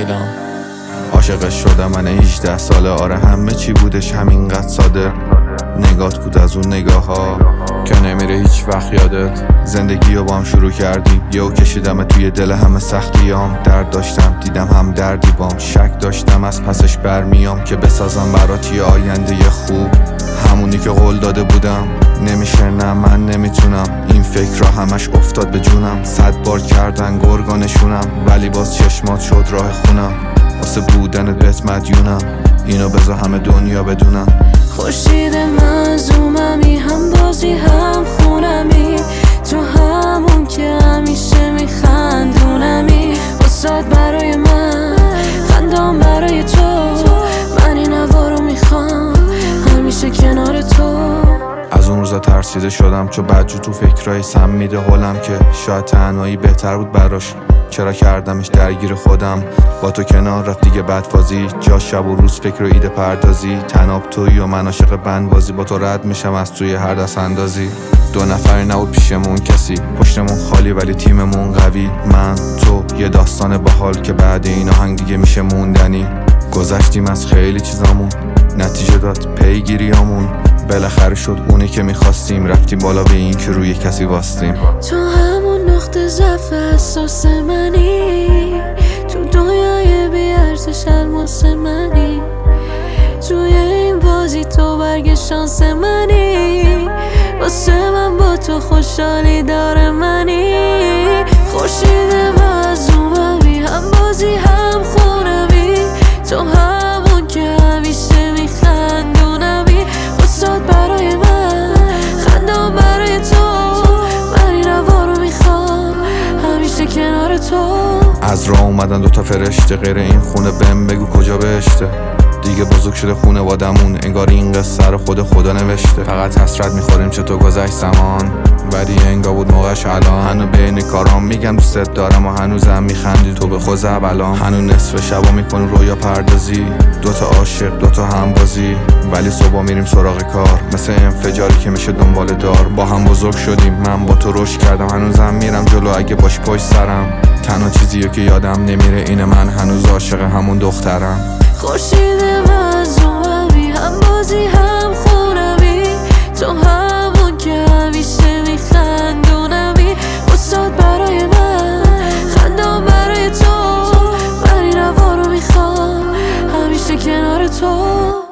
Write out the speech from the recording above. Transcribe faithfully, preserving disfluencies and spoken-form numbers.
میرم. عاشقش شدم من هجده ساله، آره همه چی بودش همینقدر ساده. نگات بود از اون نگاه ها که نمیره هیچ وقت یادت. زندگی رو با هم شروع کردیم، یهو کشیدم توی دل همه سختیام. درد داشتم دیدم هم دردی بام، شک داشتم از پسش برمیام که بسازم برات یه آینده خوب. همونی که قول داده بودم نمیشه، نه من نمیتونم. این فکر را همش افتاد به جونم، صد بار کردن گرگانشونم ولی باز چشمات شد راه خونم. واسه بودنت بهت مدیونم، اینو بذار همه دنیا بدونم. خورشید مظلوممی، هم بازی هم خونمی، تو همون که همیشه میخندونمی. واسات برای من خندام برای تو، من این هوا رو میخوام همیشه کنار تو. از اون روزا ترسیده شدم چو بدجو تو فکرای سم میده حالم، که شاید تنهایی بهتر بود براش. چرا کردمش درگیر خودم، با تو کنار رفت دیگه بدفازی. جا شب و روز فکر و ایده پردازی، تناب تویی و من عاشق بندبازی. با تو رد میشم از توی هر دست اندازی. دو نفر نبود پیشمون کسی، پشتمون خالی ولی تیممون قوی. من تو یه داستان باحال که بعد این آهنگ دیگه میشه موندنی. گذشتیم از خیلی چیزامون، نتیجه داد پیگیریامون. بالاخره شد اونی که میخواستیم، رفتیم بالا به این که روی کسی واستیم. تو همون نقطه ضعف حساس منی، تو دنیای بی‌ارزش الماس منی. توی این بازی تو برگ شانس منی، واسه من با تو خوشحالی داره منی. خورشید مظلوممی، هم بازی هم خونمی، تو همون که همیشه میخندونمی. واسات برای من خندام برای تو، من این هوا رو میخوام همیشه کنار تو. از راه اومدن دوتا فرشته، غیر این خونه بهم بگو کجا بهشته. دیگه بزرگ شده خونه وادمون، انگار این قصه رو خود خدا نوشته. فقط حسرت میخوریم چطور گذشت زمان، ولی انگار بود موقعش الان. هنو بین کارام میگم دوست دارم و هنوزم میخندی تو به خود الان. هنو نصف شبا میکنی رویا پردازی، دوتا عاشق دوتا هم بازی، ولی صبح میریم سراغ کار. مثل انفجاری که میشه دنبال دار. با هم بزرگ شدیم، من با تو رشد کردم، هنوزم میرم جلو اگه باش پشت سرم. تنها چیزیه که یادم نمیره اینه من هنوز عاشق همون دخترم. خورشید مظلوممی، هم بازی هم خونمی، تو همون که همیشه میخندونمی. واسات برای من خندام برای تو، من این هوا رو میخوام همیشه کنار تو.